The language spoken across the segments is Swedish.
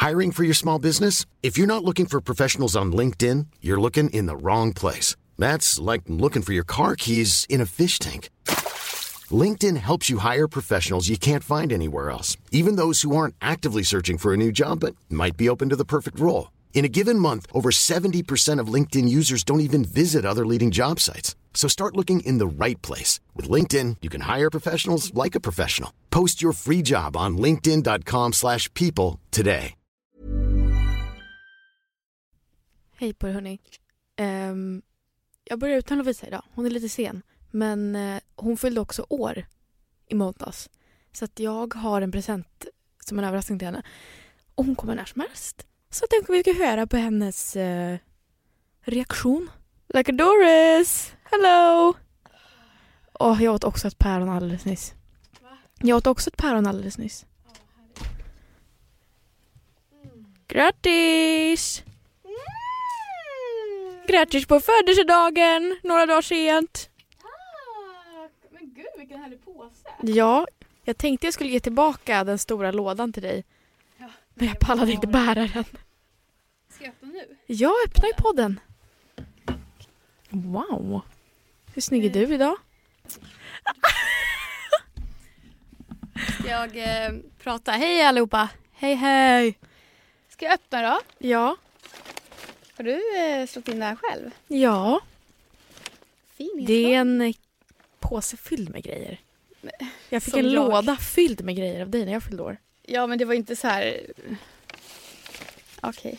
Hiring for your small business? If you're not looking for professionals on LinkedIn, you're looking in the wrong place. That's like looking for your car keys in a fish tank. LinkedIn helps you hire professionals you can't find anywhere else, even those who aren't actively searching for a new job but might be open to the perfect role. In a given month, over 70% of LinkedIn users don't even visit other leading job sites. So start looking in the right place. With LinkedIn, you can hire professionals like a professional. Post your free job on linkedin.com/people today. Hej på er hörni. Jag börjar utan Lovisa idag. Hon är lite sen. Men hon fyllde också år i måndags. Så att jag har en present som en överraskning till henne. Och hon kommer när som helst. Så jag tänkte vi ska höra på hennes reaktion. Like a Doris! Hello! Och jag åt också ett päron alldeles nyss. Va? Jag åt också ett päron alldeles nyss. Grattis! Grattis på födelsedagen! Några dagar sent. Tack! Men gud, vilken härlig påse. Ja, jag tänkte jag skulle ge tillbaka den stora lådan till dig. Ja, men jag pallade inte bära den. Ska jag öppna nu? Jag öppnar ju podden. Wow. Hur snygg är du idag? Ska jag prata? Hej allihopa. Hej hej. Ska jag öppna då? Ja. Har du slått in det här själv? Ja. Fin. Det är en påse fylld med grejer. Jag fick en låda fylld med grejer av dig när jag fyllde år. Ja, men det var inte så här... Okej.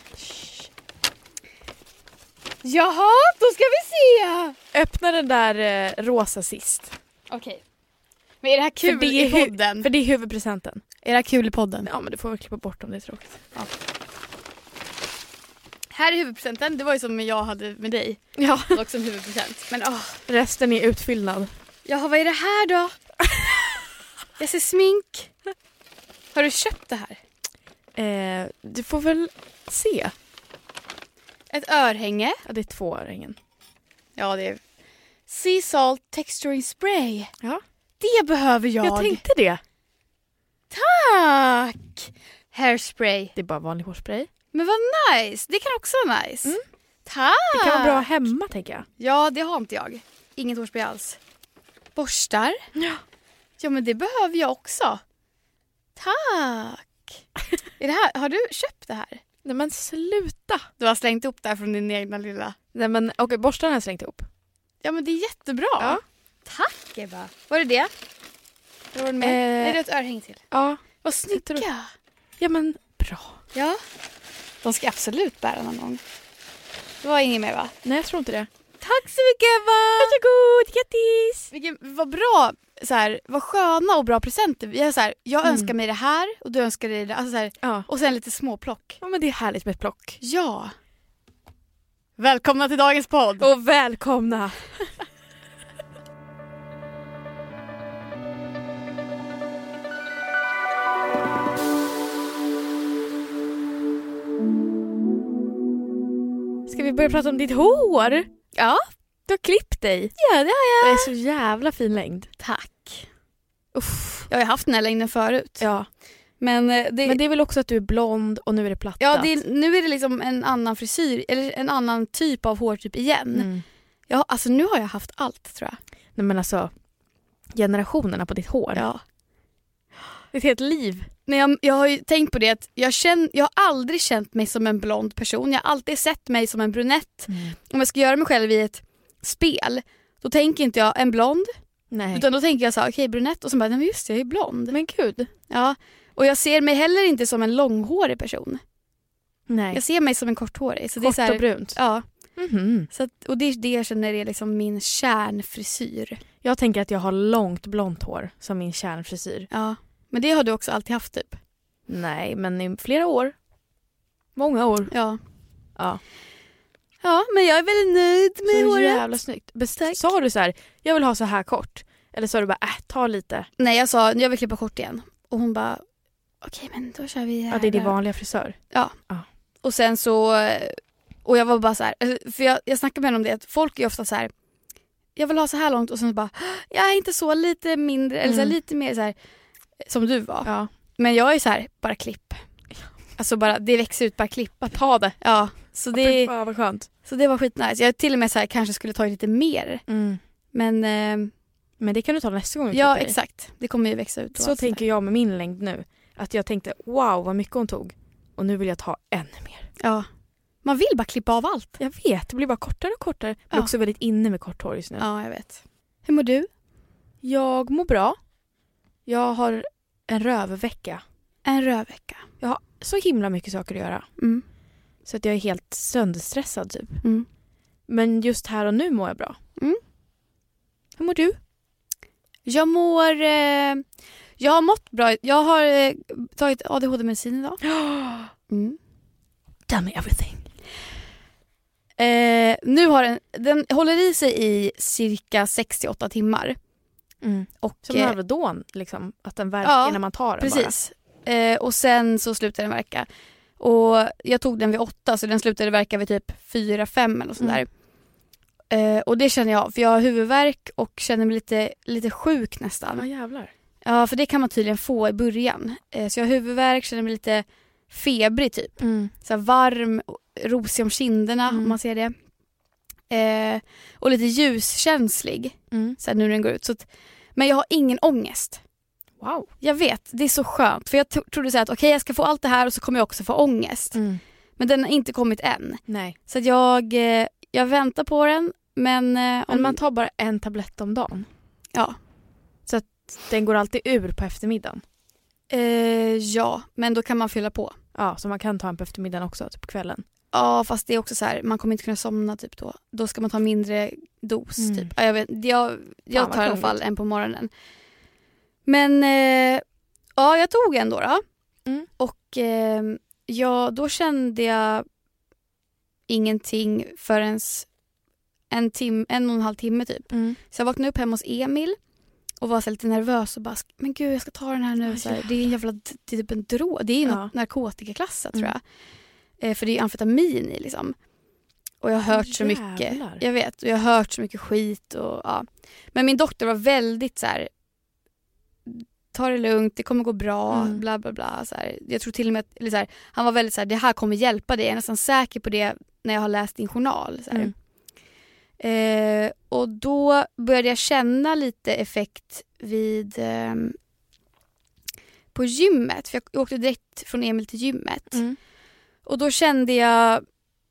Jaha, då ska vi se! Öppna den där rosa sist. Okej. Men är det här kul i podden? För det är huvudpresenten. Är det här kul i podden? Ja, men du får väl klippa bort om det är tråkigt. Ja. Här är huvudpresenten. Det var ju som jag hade med dig. Ja. Det var också en huvudpresent. Men resten är utfyllnad. Jaha, vad är det här då? Jag ser smink. Har du köpt det här? Du får väl se. Ett örhänge. Ja, det är 2 örhängen. Ja, det är Sea Salt Texturing Spray. Ja. Det behöver jag. Jag tänkte det. Tack! Hairspray. Det är bara vanlig hårspray. Men vad nice. Det kan också vara nice. Mm. Tack! Det kan vara bra hemma, tänker jag. Ja, det har inte jag. Inget hårspray alls. Borstar. Ja. Ja, men det behöver jag också. Tack! Är det här, har du köpt det här? Nej, men sluta. Du har slängt upp det här från din egna lilla... Nej, men okej, borstarna har jag slängt ihop. Ja, men det är jättebra. Ja. Tack, Eva. Var det det? Var det med? Är det ett örhäng till? Ja. Vad snygga. Ja, men bra. Ja. De ska absolut bära någon gång. Det var ingen mer, va? Nej, jag tror inte det. Tack så mycket, Eva! Varsågod, grattis! Vad bra, så här, vad sköna och bra presenter. Jag önskar mig det här och du önskar dig det. Alltså så här, ja. Och sen lite småplock. Ja, men det är härligt med ett plock. Ja. Välkomna till dagens podd. Och välkomna. Ska vi börja prata om ditt hår? Ja. Du har klippt dig. Ja, det har jag. Det är så jävla fin längd. Tack. Uff. Jag har haft den här längden förut. Ja. Men det är väl också att du är blond och nu är det plattat. Ja, nu är det liksom en annan frisyr. Eller en annan typ av hårtyp igen. Mm. Ja, alltså nu har jag haft allt, tror jag. Nej, men alltså, generationerna på ditt hår. Ja. Det är ett helt liv. Men jag har ju tänkt på det att jag har aldrig känt mig som en blond person. Jag har alltid sett mig som en brunett. Mm. Om jag ska göra mig själv i ett spel, då tänker inte jag en blond. Nej. Utan då tänker jag så här, okej, brunett. Och så bara, nej men just det, jag är blond. Men gud. Ja, och jag ser mig heller inte som en långhårig person. Nej. Jag ser mig som en korthårig. Så Kort det är så här, och brunt. Ja. Mm-hmm. Så att, och det är det jag känner är liksom min kärnfrisyr. Jag tänker att jag har långt blont hår som min kärnfrisyr. Ja, men det har du också alltid haft typ. Nej, men i flera år. Många år. Ja. Ja. Ja, men jag är väldigt nöjd med så håret. Jävla snyggt. Sa du så här, jag vill ha så här kort? Eller sa du bara, ta lite? Nej, jag sa, jag vill klippa kort igen. Och hon bara, okej, men då kör vi här. Ja, det är din vanliga frisör. Ja. Ja. Och sen så, och jag var bara så här, för jag snackade med henne om det, att folk är ofta så här, jag vill ha så här långt, och sen så bara, jag är inte så, lite mindre, eller så här, lite mer så här, som du var. Ja. Men jag är så här, bara klipp. Alltså bara, det växer ut, bara klippa. Ta det. Ja, så det, Vad skönt. så det var skitnice. Jag till och med så här, kanske skulle ta lite mer. Men Men det kan du ta nästa gång. ja, exakt. Det kommer ju växa ut. Så tänker jag med min längd nu. Att jag tänkte, wow vad mycket hon tog. Och nu vill jag ta ännu mer. Ja. Man vill bara klippa av allt. Jag vet, det blir bara kortare och kortare. Jag är också väldigt inne med kort hår just nu. Ja, jag vet. Hur mår du? Jag mår bra. Jag har en rövvecka. En rövvecka. Jag har så himla mycket saker att göra. Så att jag är helt sönderstressad typ. Men just här och nu mår jag bra. Hur mår du? Jag har mått bra. Jag har tagit ADHD-medicin idag. Tell me everything. Nu har den håller i sig i cirka 6-8 timmar. Och, som Alvedon, liksom, att den verkar när man tar den. Precis. Och sen så slutar den verka. Och jag tog den vid 8, så den slutade verka vid typ 4-5 eller sånt där. Och det känner jag, för jag har huvudvärk och känner mig lite sjuk nästan. Ja, jävlar. Ja, för det kan man tydligen få i början. Så jag har huvudvärk, känner mig lite febrig typ. Så här varm, rosig om kinderna om man ser det. Och lite ljuskänslig så här, nu när den går ut. Så att, men jag har ingen ångest. Wow. Jag vet, det är så skönt. För jag trodde så här att okej, jag ska få allt det här och så kommer jag också få ångest. Men den har inte kommit än. Nej. Så att jag väntar på den. Men man tar bara en tablett om dagen. Ja. Så att den går alltid ur på eftermiddagen. Ja, men då kan man fylla på. Ja, så man kan ta en på eftermiddagen också, typ på kvällen. Ja, fast det är också så här, man kommer inte kunna somna typ då. Då ska man ta mindre dos typ. Ja, jag tar i alla fall en på morgonen. Men ja, jag tog en då. Och då kände jag ingenting förrän 1,5 timme typ. Så jag vaknade upp hemma hos Emil och var så lite nervös och bara, men gud, jag ska ta den här nu. Så här, det är en jävla typ en drog. Det är ju något narkotikaklassat tror jag. För det är amfetamin i liksom. Och jag har hört så mycket. Jag vet, och jag har hört så mycket skit och ja. Men min doktor var väldigt så här, ta det lugnt, det kommer gå bra, bla bla bla så här. Jag tror till och med eller så här, han var väldigt så här, det här kommer hjälpa dig. Jag är nästan säker på det när jag har läst din journal så här. Och då började jag känna lite effekt vid på gymmet, för jag åkte direkt från Emil till gymmet. Och då kände jag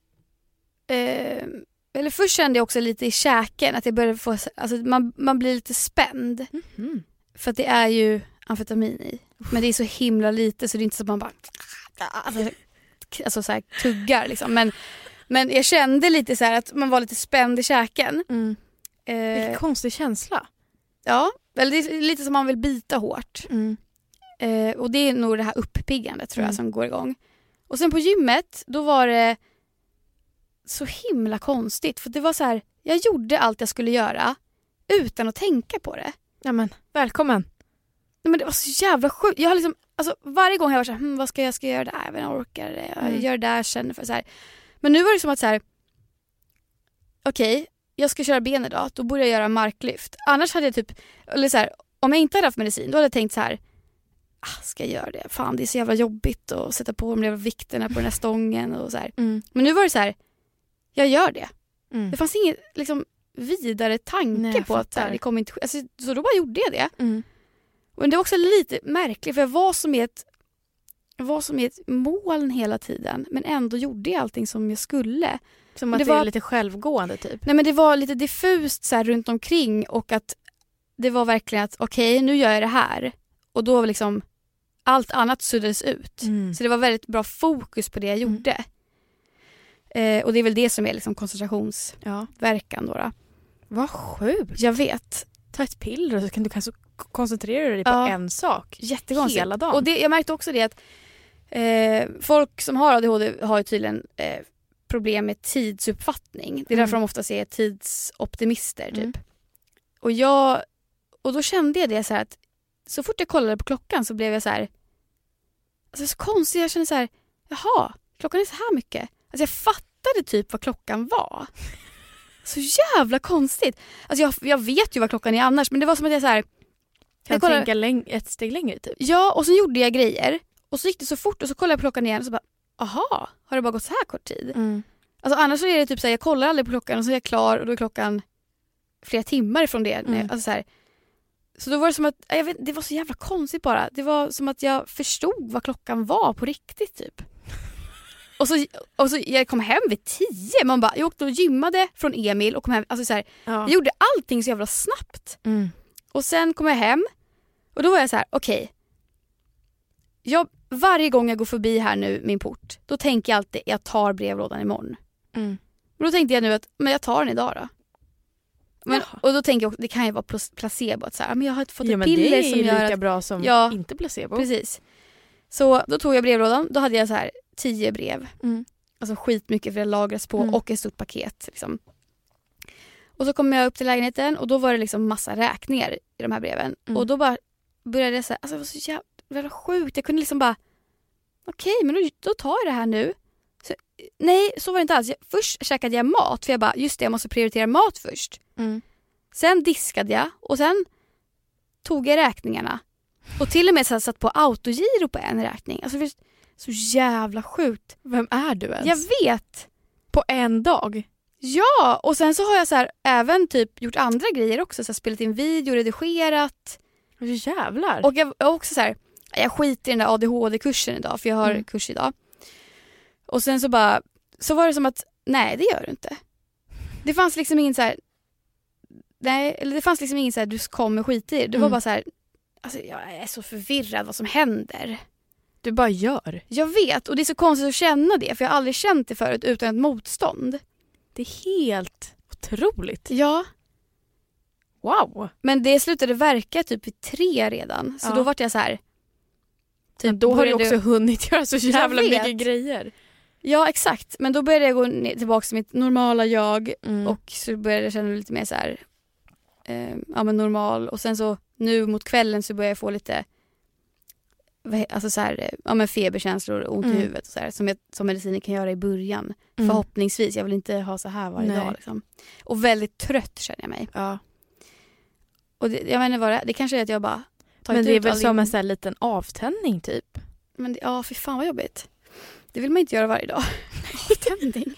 eller först kände jag också lite i käken att jag började få, alltså man blir lite spänd. För att det är ju amfetamin i. Men det är så himla lite så det är inte så att man bara alltså så här tuggar liksom. Men jag kände lite så här att man var lite spänd i käken. Vilken konstig känsla. Ja, eller det är lite som man vill bita hårt. Och det är nog det här uppiggandet tror jag som går igång. Och sen på gymmet, då var det så himla konstigt. För det var så här, jag gjorde allt jag skulle göra utan att tänka på det. Ja men, välkommen. Nej, men det var så jävla sjukt. Jag har liksom, alltså varje gång jag var så här, vad ska jag göra där? Jag orkar det. Jag gör det där, känner för så här. Men nu var det som att så här, okej, jag ska köra ben idag, då borde jag göra marklyft. Annars hade jag typ, eller så här, om jag inte hade haft medicin, då hade jag tänkt så här, ska jag göra det? Fan, det är så jävla jobbigt att sätta på de jävla vikterna på den här stången och så här. Men nu var det så här, jag gör det. Det fanns ingen liksom vidare tanke på att så här, det kommer inte alltså, så då bara gjorde jag det. Och det var också lite märkligt, för jag var som i ett moln hela tiden, men ändå gjorde jag allting som jag skulle. Som att det var lite självgående typ. Nej, men det var lite diffust så här runt omkring, och att det var verkligen att okej, nu gör jag det här. Och då liksom allt annat suddades ut. Så det var väldigt bra fokus på det jag gjorde. Och det är väl det som är liksom koncentrationsverkan då. Vad sjukt. Jag vet. Ta ett piller och så kan du kanske koncentrera dig på en sak. Jättekonstigt. Hela dagen. Och jag märkte också det att folk som har ADHD har ju tydligen problem med tidsuppfattning. Det är därför de ofta är tidsoptimister typ. Och då kände jag det så här att så fort jag kollade på klockan så blev jag så här, alltså så konstigt, jag kände så här, jaha, klockan är så här mycket. Alltså jag fattade typ vad klockan var. Så jävla konstigt. Alltså jag vet ju vad klockan är annars, men det var som att jag så här, kan tänka ett steg längre typ. Ja, och så gjorde jag grejer Och så gick det så fort och så kollade jag på klockan igen och så bara, aha, har det bara gått så här kort tid? Alltså annars så är det typ så här, jag kollar aldrig på klockan och så är jag klar och då är klockan flera timmar ifrån det. Alltså så här. Så då var det som att, jag vet, det var så jävla konstigt bara. Det var som att jag förstod vad klockan var på riktigt typ. Och så jag kom hem vid 10. Man bara, jag åkte och gymmade från Emil och kom hem. Alltså så här, jag gjorde allting så jävla snabbt. Och sen kom jag hem och då var jag så här, okej. Varje gång jag går förbi här nu min port, då tänker jag alltid jag tar brevlådan imorgon. Och då tänkte jag nu att men jag tar den idag då. Och då tänker jag, det kan ju vara placebo att så här, men jag har fått ett piller som gör lika att, bra som inte placebo. Precis. Så då tog jag brevlådan, då hade jag så här 10 brev. Alltså skitmycket för det lagras på och ett stort paket liksom. Och så kom jag upp till lägenheten och då var det liksom massa räkningar i de här breven. Och då bara började jag så här, alltså det var så jävla sjukt. Jag kunde liksom bara okej, men då tar jag det här nu. Så, nej, så var det inte alls. Först käkade jag mat för jag bara, just det, jag måste prioritera mat först. Sen diskade jag och sen tog jag räkningarna. Och till och med så satt på autogiro på en räkning. Alltså det är så jävla sjukt. Vem är du ens? Jag vet. På en dag? Ja, och sen så har jag så här även typ gjort andra grejer också. Så här, spelat in video, redigerat. Jävlar. Och jag också så här, jag skiter i den där ADHD-kursen idag för jag har kurs idag. Och sen så var det som att nej, det gör du inte. Det fanns liksom ingen så här, nej, eller det fanns liksom ingen så här du kommer skita i. Det var bara så här, alltså jag är så förvirrad vad som händer. Du bara gör. Jag vet, och det är så konstigt att känna det för jag har aldrig känt det förut utan ett motstånd. Det är helt otroligt. Ja. Wow. Men det slutade verka typ vid 3 redan. Så då var jag så här. Typ, då har du också hunnit göra så jävla mycket grejer. Ja, exakt. Men då började jag gå tillbaka till mitt normala jag. Och så började jag känna lite mer så här men normal. Och sen så nu mot kvällen så började jag få lite alltså så här, men feberkänslor och ont i huvudet och så här, som mediciner kan göra i början. Förhoppningsvis. Jag vill inte ha så här varje dag liksom. Och väldigt trött känner jag mig. Ja. Och jag vet inte vad det kanske är att jag bara men det är väl som en sån här liten avtändning typ. Men för fan vad jobbigt. Det vill man inte göra varje dag. Avtändning.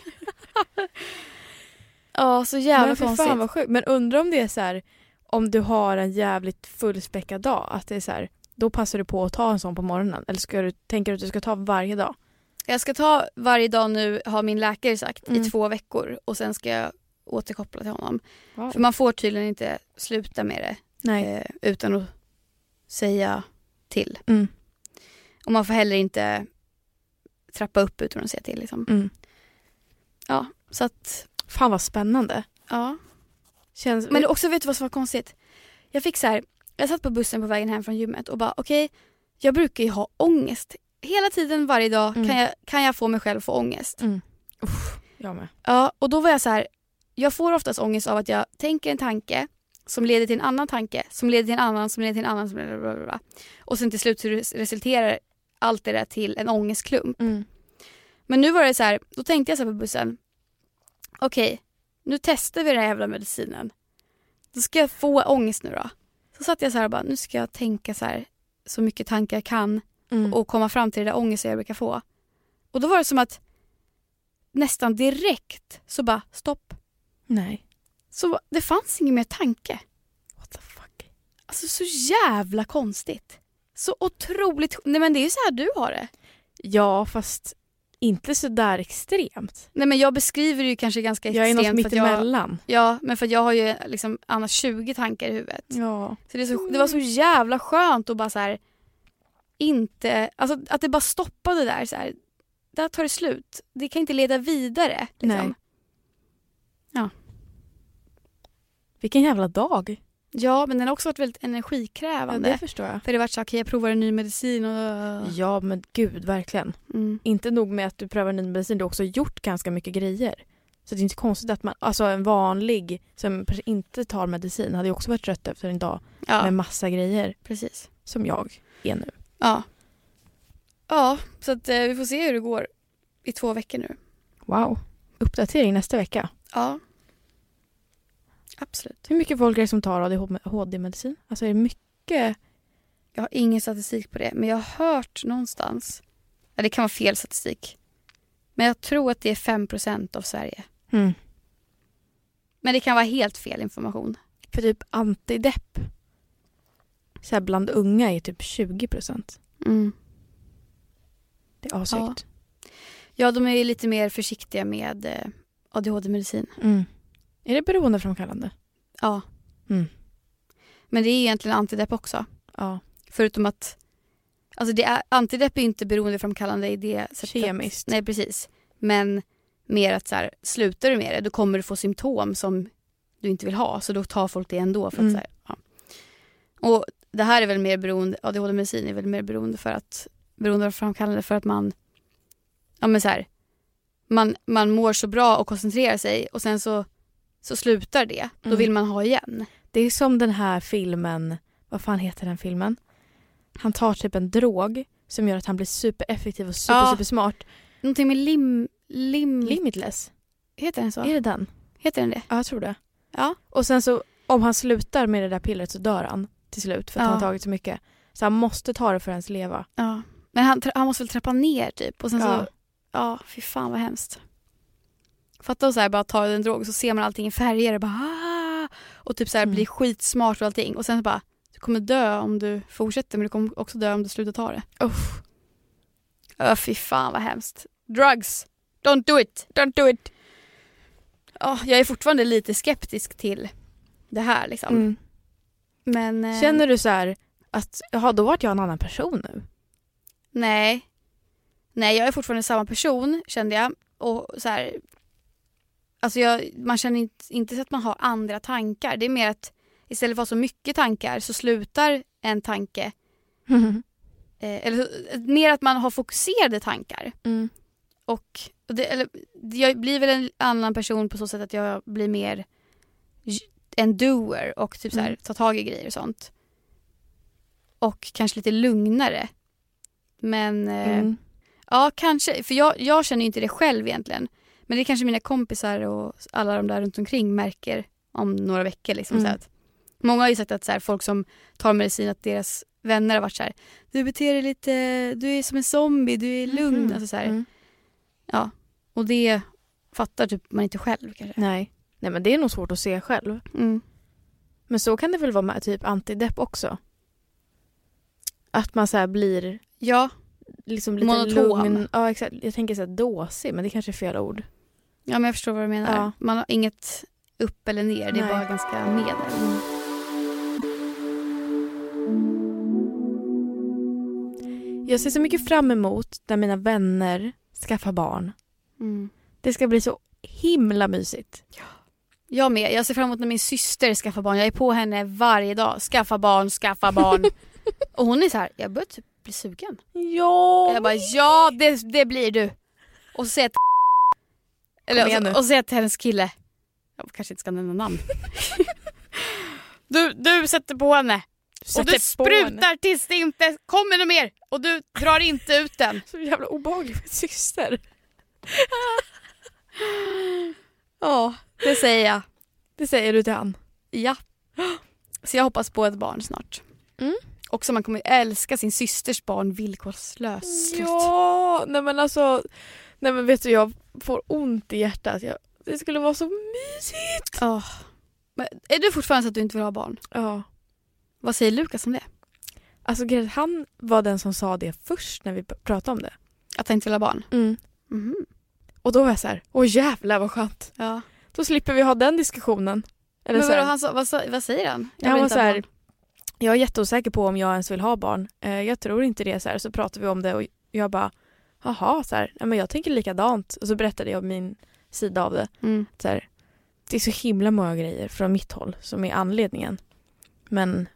Så jävla konstigt. Fan vad sjukt. Men undrar om det är så här, om du har en jävligt fullspäckad dag, att det är så här, då passar du på att ta en sån på morgonen, eller tänker du att du ska ta varje dag? Jag ska ta varje dag nu, har min läkare sagt, i 2 veckor och sen ska jag återkoppla till honom. Wow. För man får tydligen inte sluta med det. Nej. Utan att säga till. Och man får heller inte trappa upp utan att säga till liksom. Ja, så att fan vad spännande. Ja. Men också, vet du vad som var konstigt? Jag fick så här, jag satt på bussen på vägen hem från gymmet och bara okej, jag brukar ju ha ångest hela tiden varje dag. Kan jag få mig själv få ångest? Jag med. Ja, och då var jag så här, jag får oftast ångest av att jag tänker en tanke som leder till en annan tanke, som leder till en annan, som leder till en annan, som leder blablabla. Och sen till slut så resulterar allt det där till en ångestklump. Men nu var det så här, då tänkte jag så här på bussen. Okej, nu testar vi den här jävla medicinen. Då ska jag få ångest nu då. Så satt jag så här och bara, nu ska jag tänka så här så mycket tankar jag kan och komma fram till det där ångesten jag brukar få. Och då var det som att nästan direkt så bara stopp. Nej. Så det fanns ingen mer tanke. What the fuck? Alltså så jävla konstigt. Så otroligt. Nej men det är ju så här du har det. Ja, fast inte så där extremt. Nej men jag beskriver det ju kanske ganska extremt. Jag är något mittemellan. Ja, men för jag har ju liksom annars 20 tankar i huvudet. Ja. Så det var så jävla skönt att bara så här inte, alltså att det bara stoppade där så här. Där tar det slut. Det kan inte leda vidare liksom. Nej. Ja. Vilken jävla dag. Ja, men den har också varit väldigt energikrävande. Ja, det förstår jag. För det har varit så, okej, jag provar en ny medicin och... Ja, men gud, verkligen. Inte nog med att du prövar en ny medicin, du har också gjort ganska mycket grejer. Så det är inte konstigt att man... Alltså en vanlig som inte tar medicin hade ju också varit trött efter en dag med massa grejer. Precis. Som jag är nu. Ja. Ja, så att vi får se hur det går i 2 veckor nu. Wow. Uppdatering nästa vecka. Ja. Absolut. Hur mycket folk är det som tar ADHD-medicin? Alltså är det mycket Jag har ingen statistik på det. Men jag har hört någonstans. Ja, det kan vara fel statistik. Men jag tror att det är 5% av Sverige. Mm. Men det kan vara helt fel information. För typ antidepp så här bland unga är typ 20%. Mm. Det är asigt. Ja, de är lite mer försiktiga med ADHD-medicin. Mm. Är det beroendeframkallande? Ja. Mm. Men det är egentligen antidepp också. Ja. Förutom att alltså antidepp är inte beroendeframkallande i det sättet. Kemiskt. Nej, precis. Men mer att så här, slutar du med det, då kommer du få symptom som du inte vill ha. Så då tar folk det ändå. För att, så här, ja. Och det här är väl mer beroende, ADHD-medicin är väl mer beroendeframkallande för att man, ja men så här, man mår så bra och koncentrerar sig och sen så slutar det. Då vill man ha igen. Det är som den här filmen, vad fan heter den filmen? Han tar typ en drog som gör att han blir supereffektiv och super smart. Någonting med Limitless. Heter den så? Är det den? Heter den det? Ja, jag tror det. Ja. Och sen så, om han slutar med det där pillret så dör han till slut för att han har tagit så mycket. Så han måste ta det för att ens leva. Ja. Men han måste väl trappa ner typ. Och sen så, ja, fy fan vad hemskt. Fatta så här, bara ta en drog och så ser man allting i färger och bara och typ så här blir skitsmart och allting. Och sen så bara, du kommer dö om du fortsätter, men du kommer också dö om du slutar ta det. Fy fan vad hemskt. Drugs, don't do it. Jag är fortfarande lite skeptisk till det här liksom. Men känner du så här att då vart jag en annan person nu? Nej, jag är fortfarande samma person, kände jag. Och så här, alltså man känner inte så att man har andra tankar. Det är mer att istället för att ha så mycket tankar så slutar en tanke. Eller mer att man har fokuserade tankar. Och jag blir väl en annan person på så sätt att jag blir mer en doer och typ så här, tar tag i grejer och sånt. Och kanske lite lugnare. Men ja, kanske. För jag känner ju inte det själv egentligen. Men det är kanske mina kompisar och alla de där runt omkring märker om några veckor. Liksom, så att, många har ju sagt att så här, folk som tar medicin, att deras vänner har varit så här: du beter dig lite, du är som en zombie, du är lugn. Alltså, så här. Ja, och det fattar typ man inte själv kanske. Nej, men det är nog svårt att se själv. Men så kan det väl vara med typ antidepp också. Att man så här blir liksom lite monotom. lugn. Ja, exakt. Jag tänker så här dåsig, men det kanske är fel ord. Ja, men jag förstår vad du menar. Ja. Man har inget upp eller ner, det är bara ganska medel. Jag ser så mycket fram emot när mina vänner skaffar barn. Det ska bli så himla mysigt. Ja. Jag med. Jag ser fram emot när min syster skaffar barn. Jag är på henne varje dag. Skaffa barn. Och hon är så här, jag börjar typ bli sugen. Ja. Jag bara, ja, det blir du. Och så säger eller och säger till hennes kille. Jag kanske inte ska nämna namn. du sätter på henne. Och du sprutar tills det inte kommer något mer. Och du drar inte ut den. Så jävla obehagligt med syster. Ja, det säger jag. Det säger du till han? Ja. Så jag hoppas på ett barn snart. Och så man kommer älska sin systers barn villkorslöst. Ja, nej men vet du, jag får ont i hjärtat. Det skulle vara så mysigt. Men är du fortfarande så att du inte vill ha barn? Ja. Vad säger Lukas om det? Alltså han var den som sa det först när vi pratade om det. Att han inte vill ha barn? Och då var jag så här, åh jävlar vad skönt. Ja. Då slipper vi ha den diskussionen. Eller men så vad säger han? Han var så här, jag är jätteosäker på om jag ens vill ha barn. Jag tror inte det. Så här. Så pratade vi om det och jag bara, jaha, så här, men jag tänker likadant. Och så berättade jag om min sida av det. Så här, det är så himla många grejer från mitt håll som är anledningen. Men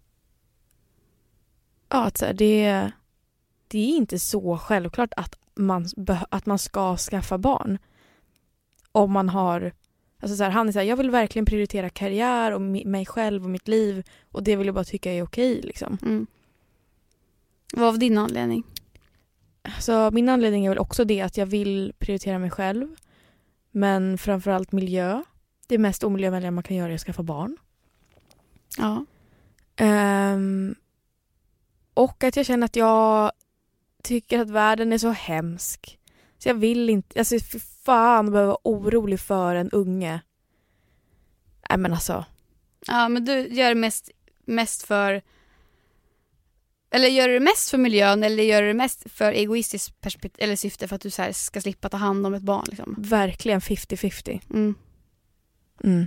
ja, så här, det är inte så självklart att man ska skaffa barn. Om man har, alltså så här, han är så här, jag vill verkligen prioritera karriär och mig själv och mitt liv, och det vill jag bara tycka är okej liksom. Vad var din anledning? Så min anledning är väl också det att jag vill prioritera mig själv, men framförallt miljö. Det mest omiljövänliga man kan göra är att skaffa barn. Ja. Och att jag känner att jag tycker att världen är så hemsk. Så jag vill inte, alltså för fan behöva vara orolig för en unge. Nej men alltså. Ja, men du gör det mest för... Eller gör du det mest för miljön eller gör du det mest för egoistiskt perspektiv eller syfte för att du så här ska slippa ta hand om ett barn liksom? Verkligen 50-50. Mm.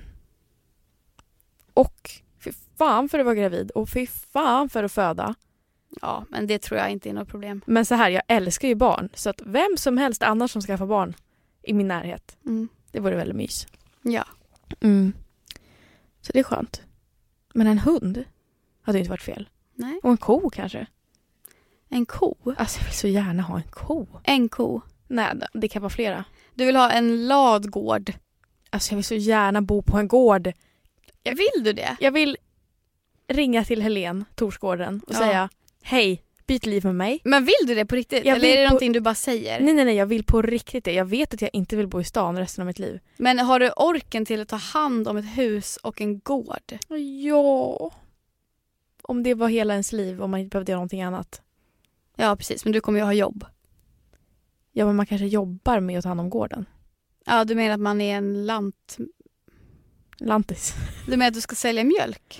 Och fy fan för att vara gravid och fy fan för att föda. Ja, men det tror jag inte är något problem. Men så här, jag älskar ju barn. Så att vem som helst annars som skaffar barn i min närhet. Det vore väldigt mys. Ja. Så det är skönt. Men en hund hade inte varit fel. Nej. Och en ko kanske. En ko? Alltså jag vill så gärna ha en ko. En ko? Nej, det kan vara flera. Du vill ha en ladgård? Alltså jag vill så gärna bo på en gård. Vill du det? Jag vill ringa till Helen Torsgården och säga hej, byt liv med mig. Men vill du det på riktigt? Eller är det någonting du bara säger? Nej, jag vill på riktigt det. Jag vet att jag inte vill bo i stan resten av mitt liv. Men har du orken till att ta hand om ett hus och en gård? Ja. Om det var hela ens liv, om man inte behövde göra någonting annat. Ja, precis. Men du kommer ju ha jobb. Ja, men man kanske jobbar med att ta hand om gården. Ja, du menar att man är en lantis. Du menar att du ska sälja mjölk?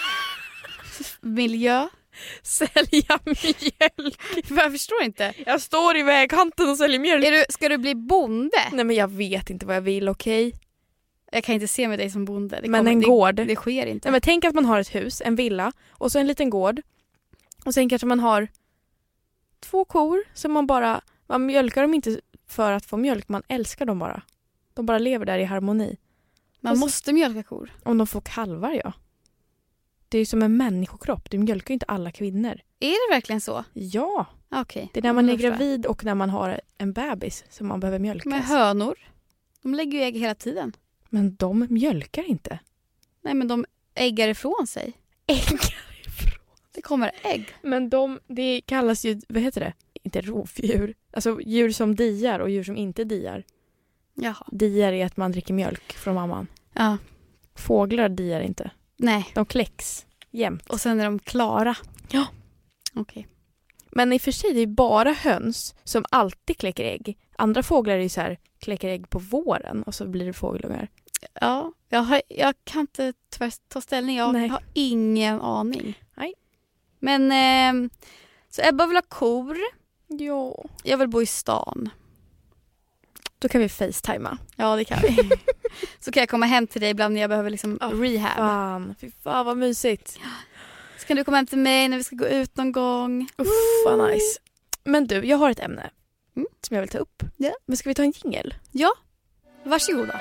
Miljö? Sälja mjölk? Jag förstår inte. Jag står i vägkanten och säljer mjölk. Ska du bli bonde? Nej, men jag vet inte vad jag vill, okej? Jag kan inte se med dig som bonde. En gård. Det sker inte. Nej, men tänk att man har ett hus, en villa och så en liten gård. Och sen kanske man har 2 kor som man mjölkar dem inte för att få mjölk. Man älskar dem bara. De bara lever där i harmoni. Man måste mjölka kor. Om de får kalvar, ja. Det är ju som en människokropp. Du mjölkar ju inte alla kvinnor. Är det verkligen så? Ja. Okej. Det är när man är gravid och när man har en bebis som man behöver mjölkas. Men hönor, de lägger ju ägg hela tiden. Men de mjölkar inte. Nej, men de äggar ifrån sig. Äggar ifrån? Det kommer ägg. Men det kallas ju, vad heter det? Inte rovdjur. Alltså djur som diar och djur som inte diar. Jaha. Diar är att man dricker mjölk från mamman. Ja. Fåglar diar inte. Nej. De kläcks jämt. Och sen är de klara. Ja. Okej. Men i och för sig det är bara höns som alltid kläcker ägg. Andra fåglar är ju så här, kläcker ägg på våren och så blir det fågelungar. Ja, jag kan inte ta ställning. Jag har ingen aning. Nej. Men så Ebba vill ha kor. Ja. Jag vill bo i stan. Då kan vi facetima. Ja, det kan vi. Så kan jag komma hem till dig ibland när jag behöver liksom rehab. Fy fan vad mysigt. Så kan du komma hem till mig när vi ska gå ut någon gång. Vad nice. Men du, jag har ett ämne som jag vill ta upp. Ja. Men ska vi ta en jingle? Ja, varsågoda.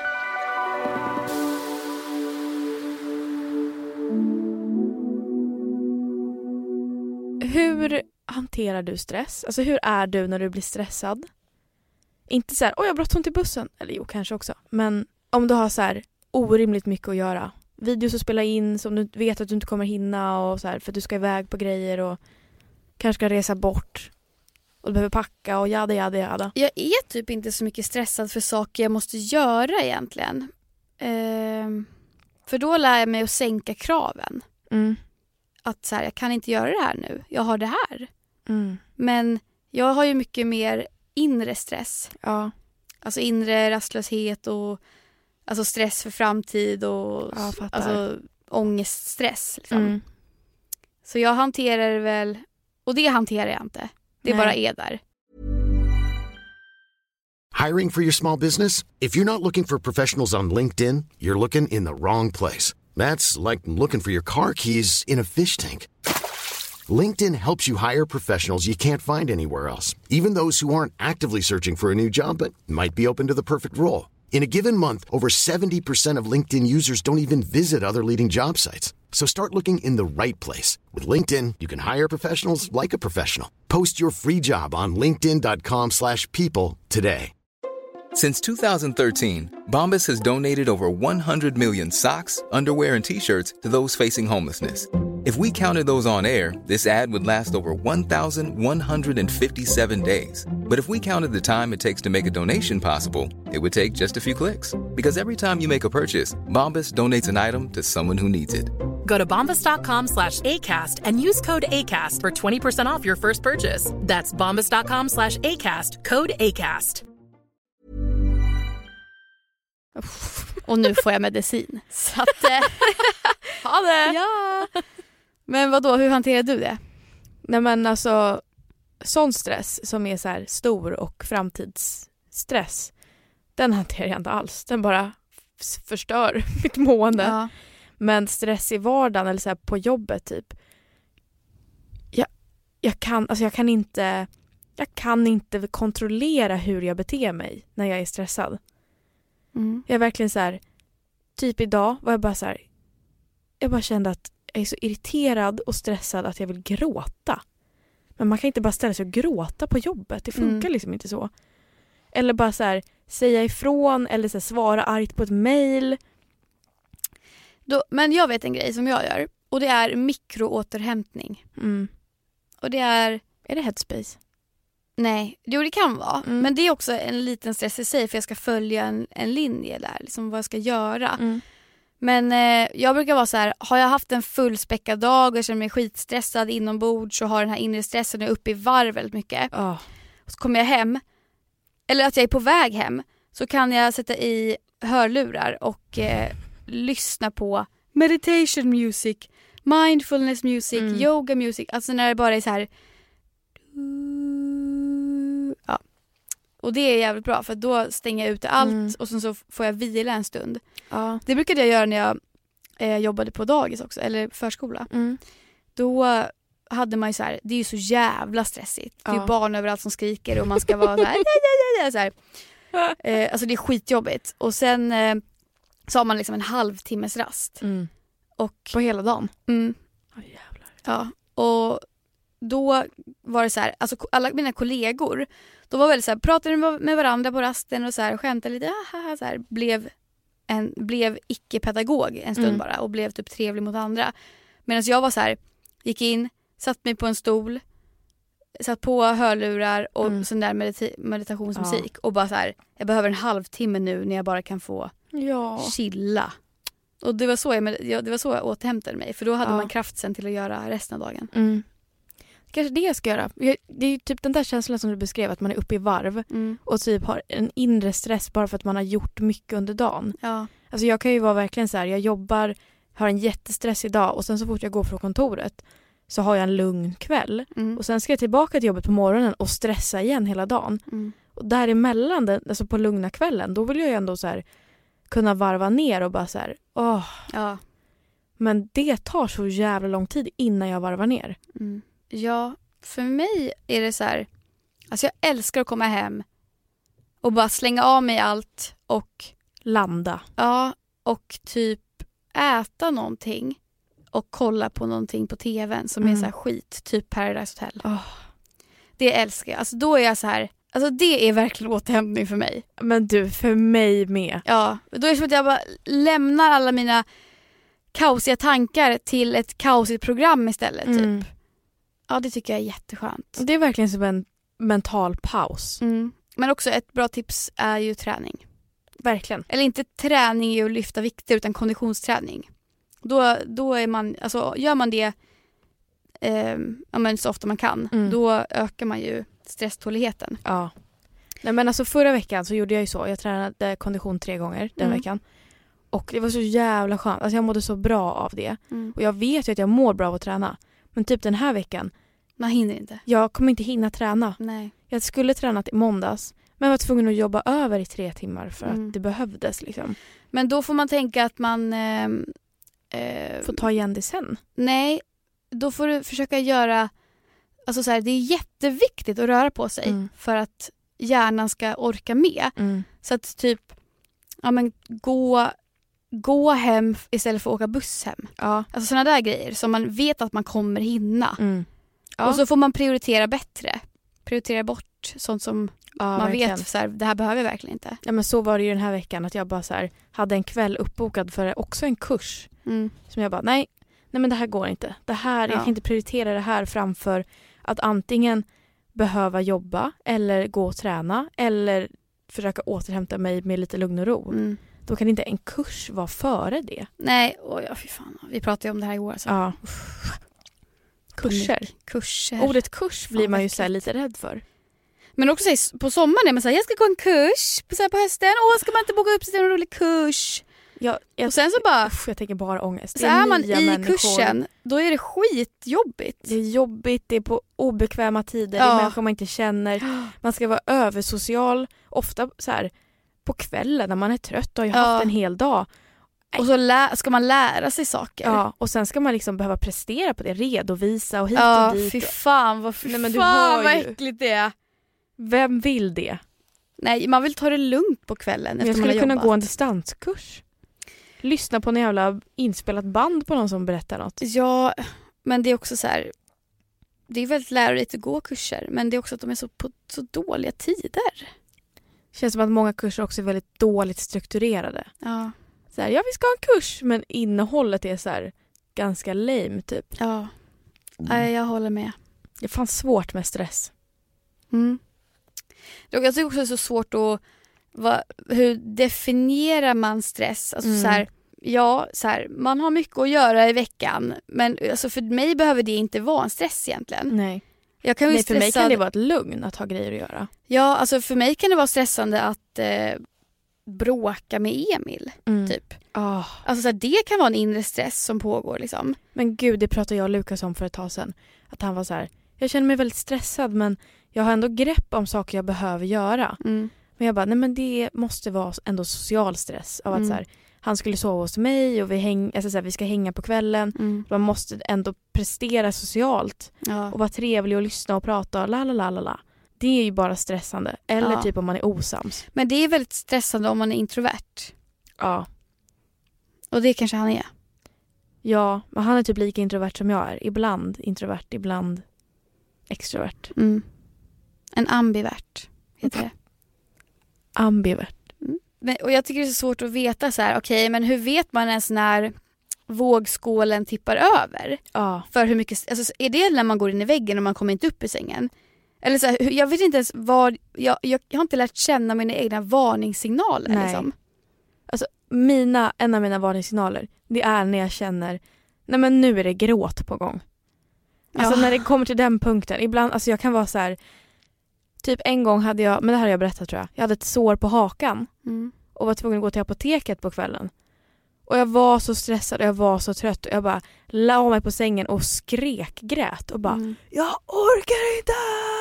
Hur hanterar du stress? Alltså hur är du när du blir stressad? Inte så här, jag har bråttom till bussen. Eller jo, kanske också. Men om du har så här orimligt mycket att göra. Videos att spela in som du vet att du inte kommer hinna och så här, för att du ska iväg på grejer och kanske ska resa bort. Och du behöver packa och jada. Jag är typ inte så mycket stressad för saker jag måste göra egentligen. För då lär jag mig att sänka kraven. Att så här, jag kan inte göra det här nu. Jag har det här. Men jag har ju mycket mer inre stress. Ja. Alltså inre rastlöshet och alltså stress för framtid och alltså ångeststress. Liksom. Så jag hanterar det väl, och det hanterar jag inte. Det bara är där. Hiring for your small business? If you're not looking for professionals on LinkedIn, you're looking in the wrong place. That's like looking for your car keys in a fish tank. LinkedIn helps you hire professionals you can't find anywhere else, even those who aren't actively searching for a new job but might be open to the perfect role. In a given month, over 70% of LinkedIn users don't even visit other leading job sites. So start looking in the right place. With LinkedIn, you can hire professionals like a professional. Post your free job on linkedin.com/people today. Since 2013, Bombas has donated over 100 million socks, underwear, and T-shirts to those facing homelessness. If we counted those on air, this ad would last over 1,157 days. But if we counted the time it takes to make a donation possible, it would take just a few clicks. Because every time you make a purchase, Bombas donates an item to someone who needs it. Go to bombas.com/ACAST and use code ACAST for 20% off your first purchase. That's bombas.com/ACAST, code ACAST. Och nu får jag medicin. Så att, Ha det! ja. Men vadå, hur hanterar du det? Nej men alltså, sån stress som är så här stor och framtidsstress, den hanterar jag inte alls. Den bara förstör mitt mående. Ja. Men stress i vardagen eller så här på jobbet typ. Jag kan inte kontrollera hur jag beter mig när jag är stressad. Mm. Jag är verkligen så här, typ idag var jag bara så här, jag bara kände att jag är så irriterad och stressad att jag vill gråta. Men man kan inte bara ställa sig och gråta på jobbet. Det funkar liksom inte så. Eller bara så här, säga ifrån eller så här, svara argt på ett mejl. Men jag vet en grej som jag gör. Och det är mikroåterhämtning. Och det är... Är det Headspace? Nej, det kan vara. Men det är också en liten stress i sig. För jag ska följa en linje där. Liksom vad jag ska göra. Men jag brukar vara så här. Har jag haft en fullspäckad dag och jag känner mig skitstressad inombords. Så har den här inre stressen är uppe i varv väldigt mycket. Och så kommer jag hem. Eller att jag är på väg hem. Så kan jag sätta i hörlurar och lyssna på meditation music, mindfulness music, yoga music. Alltså när det bara är så här. Ja. Och det är jävligt bra för då stänger jag ute allt och sen så får jag vila en stund. Ja. Det brukade jag göra när jag jobbade på dagis också, eller förskola. Då hade man ju så här, det är ju så jävla stressigt. Det är ju barn överallt som skriker och man ska vara så här, så här. Alltså det är skitjobbigt. Och sen så har man liksom en halvtimmes rast. Och på hela dagen? Jävlar. Ja, och då var det så här, alltså alla mina kollegor, då var väldigt så här, pratade med varandra på rasten och så här, skämtade lite, så här, blev icke-pedagog en stund bara och blev typ trevlig mot andra. Medan jag var så här, gick in, satt mig på en stol, satt på hörlurar och sån där meditationsmusik och bara så här, jag behöver en halvtimme nu när jag bara kan få chilla. Och det var så jag återhämtade mig, för då hade man kraft sen till att göra resten av dagen. Kanske det jag ska göra. Det är ju typ den där känslan som du beskrev, att man är uppe i varv och typ har en inre stress bara för att man har gjort mycket under dagen. Ja. Alltså jag kan ju vara verkligen så här, jag jobbar, har en jättestress idag och sen så fort jag går från kontoret så har jag en lugn kväll och sen ska jag tillbaka till jobbet på morgonen och stressa igen hela dagen. Och däremellan, alltså på lugna kvällen, då vill jag ju ändå så här kunna varva ner och bara så här, Ja. Men det tar så jävla lång tid innan jag varvar ner. Ja, för mig är det så här, alltså jag älskar att komma hem och bara slänga av mig allt och landa. Ja, och typ äta någonting och kolla på någonting på tvn som är så här skit, typ Paradise Hotel. Det älskar jag. Alltså då är jag så här, alltså det är verkligen återhämtning för mig. Men du, för mig med. Ja, då är det som att jag bara lämnar alla mina kaosiga tankar till ett kaosigt program istället typ. Ja, det tycker jag är jätteskönt. Det är verkligen som en mental paus. Men också ett bra tips är ju träning. Verkligen. Eller inte träning i att lyfta vikter utan konditionsträning. Då är man, alltså gör man det så ofta man kan, då ökar man ju stresståligheten. Ja. Nej, men alltså förra veckan så gjorde jag ju så. Jag tränade kondition 3 gånger den veckan. Och det var så jävla skönt. Alltså jag mådde så bra av det. Och jag vet ju att jag mår bra av att träna. Men typ den här veckan, man hinner inte. Jag kommer inte hinna träna. Nej. Jag skulle tränat i måndags, men var tvungen att jobba över i 3 timmar för att det behövdes liksom. Men då får man tänka att man får ta igen det sen. Nej, då får du försöka göra, alltså så här, det är jätteviktigt att röra på sig för att hjärnan ska orka med. Så att typ gå hem istället för att åka buss hem. Ja. Alltså sådana där grejer som man vet att man kommer hinna. Ja. Och så får man prioritera bättre. Prioritera bort sånt som man verkligen vet så här, det här behöver jag verkligen inte. Ja, men så var det ju den här veckan att jag bara så här, hade en kväll uppbokad för också en kurs. Som jag bara, nej men det här går inte. Jag kan inte prioritera det här framför att antingen behöva jobba eller gå och träna eller försöka återhämta mig med lite lugn och ro. då kan inte en kurs vara före det. Nej, fy fan. Vi pratade ju om det här igår. Alltså. Ja. Kurser. Ordet kurs blir man ju så här lite rädd för. Men också på sommaren är man såhär, jag ska gå en kurs på hösten. Ska man inte boka upp sig till en rolig kurs? Och sen så bara... jag tänker bara ångest. Så är man i kursen, då är det skitjobbigt. Det är jobbigt, det är på obekväma tider, det är människor man inte känner. Man ska vara översocial, ofta så här på kvällen när man är trött och har haft en hel dag. Och så ska man lära sig saker. Ja, och sen ska man liksom behöva prestera på det, redovisa och hit och dit. Fy fan vad äckligt det är. Vem vill det? Nej, man vill ta det lugnt på kvällen efter jag skulle man har kunna jobbat. gå en distanskurs. Lyssna på en jävla inspelat band på någon som berättar något. Ja, men det är också så här. Det är väldigt lärorikt att gå kurser, men det är också att de är på så dåliga tider. Det känns som att många kurser också är väldigt dåligt strukturerade. Ja. Så här, vi ska ha en kurs, men innehållet är så här ganska lame typ. Ja. Nej, jag håller med. Det är fan svårt med stress. Mm. Jag tycker också det är så svårt att hur definierar man stress? Alltså så här, man har mycket att göra i veckan, men alltså för mig behöver det inte vara en stress egentligen. Nej. För mig kan det vara ett lugn att ha grejer att göra. Ja, alltså för mig kan det vara stressande att bråka med Emil typ. Alltså så här, det kan vara en inre stress som pågår liksom. Men gud, det pratade jag och Lukas om för ett tag sedan. Att han var så här, jag känner mig väldigt stressad, men jag har ändå grepp om saker jag behöver göra. Men jag bara, nej men det måste vara ändå social stress av att så här, han skulle sova hos mig och vi ska hänga på kvällen. Man måste ändå prestera socialt och vara trevlig och lyssna och prata och la. Det är ju bara stressande. Eller typ om man är osams. Men det är väldigt stressande om man är introvert. Ja. Och det kanske han är. Ja, men han är typ lika introvert som jag är. Ibland introvert, ibland extrovert. En ambivert heter det. Ambivert. Och jag tycker det är så svårt att veta så här, okej, men hur vet man ens när vågskålen tippar över? Ja. För hur mycket, alltså, är det när man går in i väggen och man kommer inte upp i sängen? Eller så här, jag vet inte ens vad, jag har inte lärt känna mina egna varningssignaler. Nej. Liksom. Alltså en av mina varningssignaler, det är när jag känner, nej men nu är det gråt på gång. Alltså när det kommer till den punkten, ibland, alltså jag kan vara så här. Typ en gång hade jag, men det här har jag berättat tror jag. Jag hade ett sår på hakan och var tvungen att gå till apoteket på kvällen. Och jag var så stressad och jag var så trött och jag bara la mig på sängen och grät och bara jag orkar inte!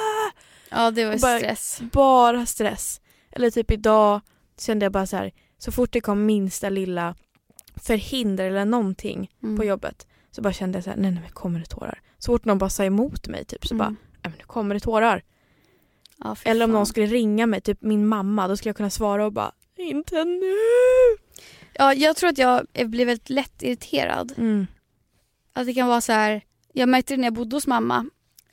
Ja, det var stress. Bara stress. Eller typ idag kände jag bara så här, så fort det kom minsta lilla förhinder eller någonting på jobbet så bara kände jag så här, nej men kommer det tårar. Så fort någon bara sa emot mig typ så bara, nej men nu kommer det tårar. Ja, eller om någon skulle ringa mig, typ min mamma, då skulle jag kunna svara och bara, inte nu. Ja, jag tror att jag blir väldigt lätt irriterad. Att det kan vara så här, jag märkte det när jag bodde hos mamma,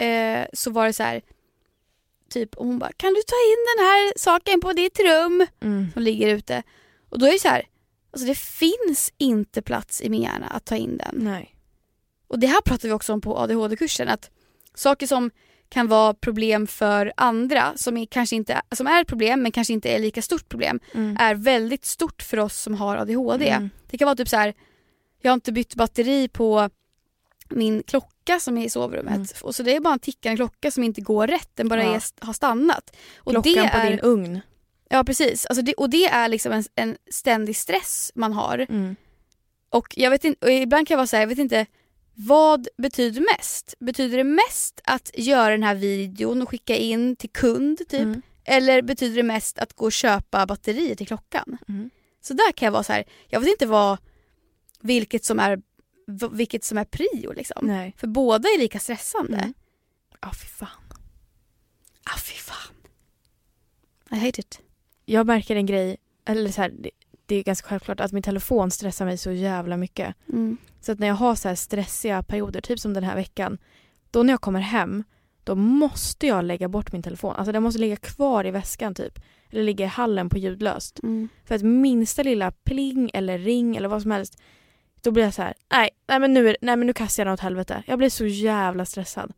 så var det så här, typ, och hon bara, kan du ta in den här saken på ditt rum som ligger ute? Och då är det så här, alltså det finns inte plats i min hjärna att ta in den. Nej. Och det här pratar vi också om på ADHD-kursen, att saker som kan vara problem för andra som är ett problem men kanske inte är lika stort problem är väldigt stort för oss som har ADHD. Det kan vara typ så här, jag har inte bytt batteri på min klocka som är i sovrummet och så det är bara en tickande klocka som inte går rätt, den bara har stannat. Och klockan det på din ugn. Ja, precis. Alltså det är liksom en ständig stress man har. Och jag vet inte, och ibland kan jag vara så här, jag vet inte, vad betyder mest? Betyder det mest att göra den här videon och skicka in till kund typ? Eller betyder det mest att gå och köpa batterier till klockan? Så där kan jag vara så här, jag vet inte vilket som är prio liksom. Nej. För båda är lika stressande. Fy fan. Fy fan. I hate it. Jag märker en grej, eller så här, det är ganska självklart att min telefon stressar mig så jävla mycket. Så att när jag har så här stressiga perioder, typ som den här veckan, då när jag kommer hem, då måste jag lägga bort min telefon. Alltså den måste ligga kvar i väskan typ. Eller ligga i hallen på ljudlöst. För att minsta lilla pling eller ring eller vad som helst, då blir jag så här, nej men nu kastar jag den åt helvete. Jag blir så jävla stressad.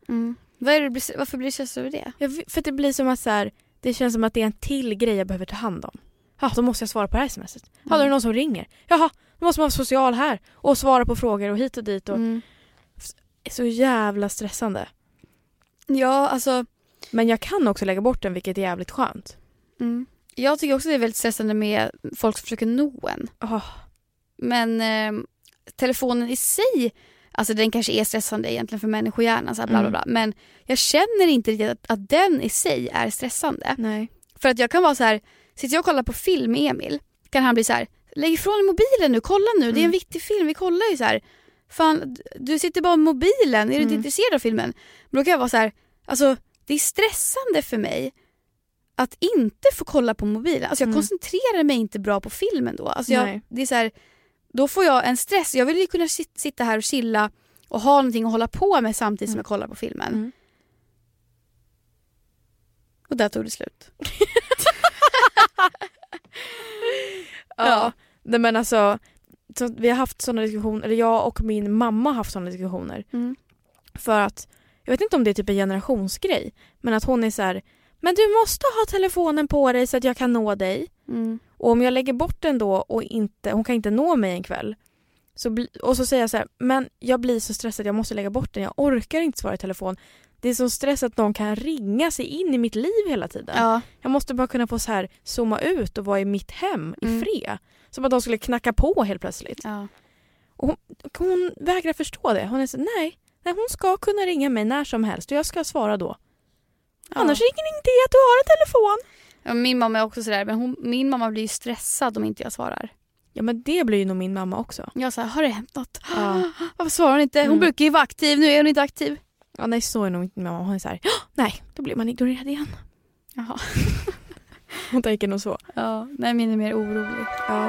Varför blir du stressad över det? För att det blir som att så här, det känns som att det är en till grej jag behöver ta hand om. Ja, då måste jag svara på det här smset. Ja, då är det någon som ringer. Jaha, då måste man vara social här. Och svara på frågor och hit och dit. Och det är så jävla stressande. Ja, alltså. Men jag kan också lägga bort den, vilket är jävligt skönt. Jag tycker också det är väldigt stressande med folk som försöker nå en. Men telefonen i sig, alltså den kanske är stressande egentligen för människohjärnan, så här bla bla bla. Men jag känner inte riktigt att den i sig är stressande. Nej. För att jag kan vara så här, sitter jag och kollar på film med Emil, kan han bli så här: lägg ifrån mobilen nu, kolla nu, det är en viktig film, vi kollar ju så här. Fan, du sitter bara med mobilen, är du inte intresserad av filmen? Men då kan jag vara så här, alltså det är stressande för mig att inte få kolla på mobilen. Alltså jag koncentrerar mig inte bra på filmen då. Alltså det är så här, då får jag en stress. Jag vill ju kunna sitta här och chilla och ha någonting att hålla på med samtidigt som jag kollar på filmen. Och där tog det slut. Ja. Men alltså, så vi har haft sådana diskussioner, eller jag och min mamma har haft sådana diskussioner. För att, jag vet inte om det är typ en generationsgrej, men att hon är så här: men du måste ha telefonen på dig så att jag kan nå dig. Och om jag lägger bort den då och hon kan inte nå mig en kväll. Och så säger jag så här: men jag blir så stressad, jag måste lägga bort den. Jag orkar inte svara i telefon. Det är så stress att någon kan ringa sig in i mitt liv hela tiden. Ja. Jag måste bara kunna få så här zooma ut och vara i mitt hem i fred. Som att de skulle knacka på helt plötsligt. Ja. Och hon vägrar förstå det. Hon är så nej, hon ska kunna ringa mig när som helst och jag ska svara då. Annars är det ingen idé att du har en telefon. Ja, min mamma är också sådär, men min mamma blir ju stressad om inte jag svarar. Ja, men det blir ju nog min mamma också. Jag säger, har det hänt något? Varför svarar hon inte? Hon brukar ju vara aktiv, nu är hon inte aktiv. Ja, nej, så är nog inte min mamma. Hon är såhär, nej, då blir man ignorerad igen. Jaha. Hon tänker nog så. Ja, nej, min är mer orolig. Ja.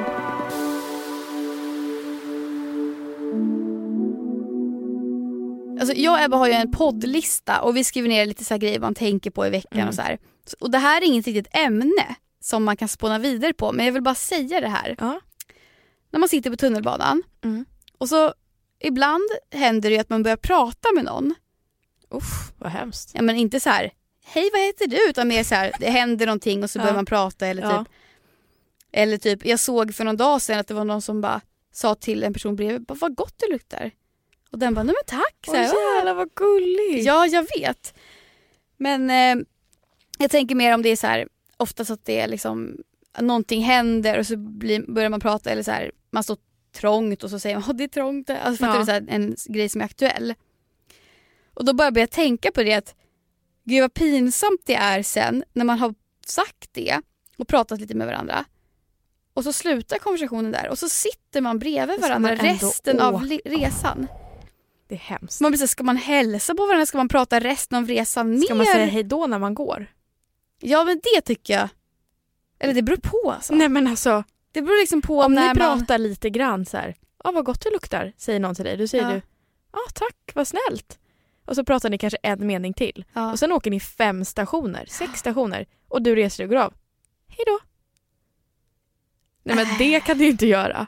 Alltså, jag och Ebba har ju en poddlista och vi skriver ner lite så här grejer man tänker på i veckan och så här. Och det här är inget riktigt ämne som man kan spåna vidare på, men jag vill bara säga det här. Ja. När man sitter på tunnelbanan och så ibland händer det ju att man börjar prata med någon. Vad hemskt. Ja, men inte så här, hej vad heter du? Utan mer så här, det händer någonting och så börjar man prata eller typ, jag såg för någon dag sedan att det var någon som bara sa till en person bredvid, vad gott det luktar. Och den bara, nej men tack. Så här, jävlar vad gulligt. Ja, jag vet. Men jag tänker mer om det är så här, oftast att det är liksom någonting händer och så börjar man prata eller så här, man står trångt och så säger man, det är trångt. Alltså för att det är så här, en grej som är aktuell. Och då börjar jag tänka på det att gud vad pinsamt det är sen när man har sagt det och pratat lite med varandra. Och så slutar konversationen där och så sitter man bredvid varandra resten av resan. Det är hemskt. Man blir så, ska man hälsa på varandra? Ska man prata resten av resan mer? Ska man säga hej då när man går? Ja, men det tycker jag. Eller det beror på alltså. Nej, men alltså. Det beror liksom på om när ni pratar lite grann så här. Vad gott det luktar, säger någon till dig. Då säger du, tack, vad snällt. Och så pratar ni kanske en mening till. Ja. Och sen åker ni 5 stationer, 6 stationer. Och du reser dig och går av. Hej då. Nej, men det kan du ju inte göra.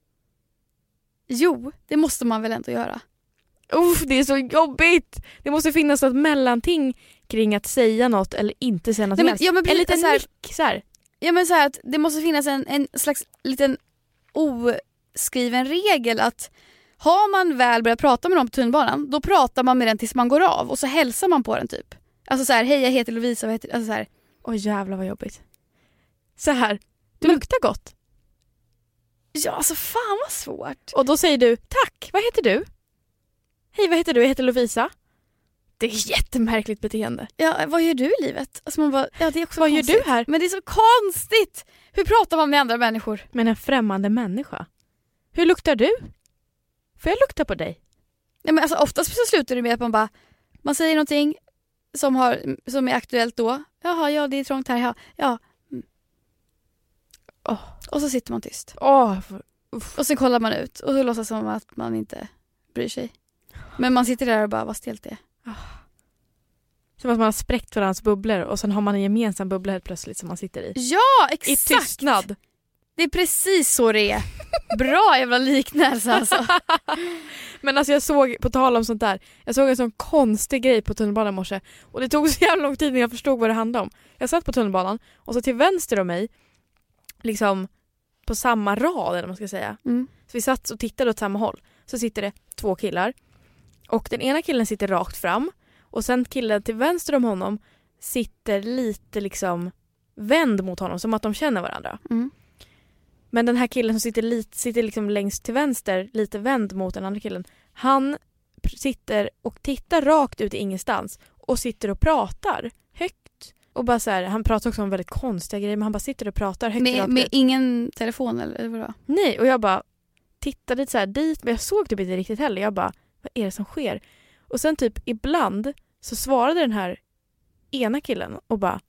Jo, det måste man väl ändå göra. Det är så jobbigt. Det måste finnas något mellanting kring att säga något eller inte säga något. Nej, men, men en liten så här, nick så här. Ja, men så här att det måste finnas en slags liten oskriven regel att har man väl börjat prata med någon på tunnelbanan, då pratar man med den tills man går av och så hälsar man på den typ. Alltså så här, hej jag heter Lovisa, vad heter, alltså så här. Jävlar vad jobbigt. Så här, du luktar gott. Ja, alltså fan vad svårt. Och då säger du, tack, vad heter du? Hej, vad heter du? Jag heter Lovisa. Det är jättemärkligt beteende. Ja, vad gör du i livet? Alltså man bara, det är också vad konstigt. Gör du här? Men det är så konstigt. Hur pratar man med andra människor? Men en främmande människa. Hur luktar du? Får jag lukta på dig? Ja, men alltså, oftast så slutar det med att man säger någonting som är aktuellt då. Jaha, ja det är trångt här. Ja. Och så sitter man tyst. Och sen kollar man ut och så låtsas som att man inte bryr sig. Men man sitter där och bara, vad stelt det är. Som att man har spräckt varandras bubblor och sen har man en gemensam bubbla helt plötsligt som man sitter i. Ja, exakt! I tystnad. Det är precis så det är. Bra jävla liknelse alltså. Men alltså jag såg, på tal om sånt där, jag såg en sån konstig grej på tunnelbanan i morse. Och det tog så jävla lång tid när jag förstod vad det handlade om. Jag satt på tunnelbanan och så till vänster om mig liksom på samma rad, eller vad man ska säga. Så vi satt och tittade åt samma håll. Så sitter det 2 killar. Och den ena killen sitter rakt fram. Och sen killen till vänster om honom sitter lite liksom vänd mot honom, som att de känner varandra. Men den här killen som sitter liksom längst till vänster, lite vänd mot den andra killen, han sitter och tittar rakt ut i ingenstans och sitter och pratar högt. Och bara så här, han pratar också om väldigt konstiga grejer, men han bara sitter och pratar högt. Med ingen telefon eller vadå? Nej, och jag bara tittade lite så här dit, men jag såg typ inte riktigt heller. Jag bara, vad är det som sker? Och sen typ ibland så svarade den här ena killen och bara,